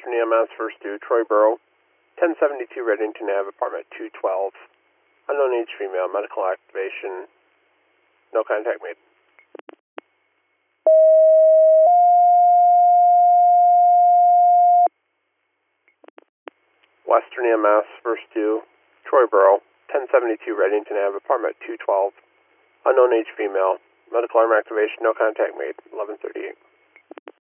Western EMS, first due, Troy Borough, 1072 Reddington Ave, apartment 212. Unknown age female, medical activation, no contact made. Western EMS, first due, Troy Borough, 1072 Reddington Ave, apartment 212. Unknown age female, medical arm activation, no contact made, 1138.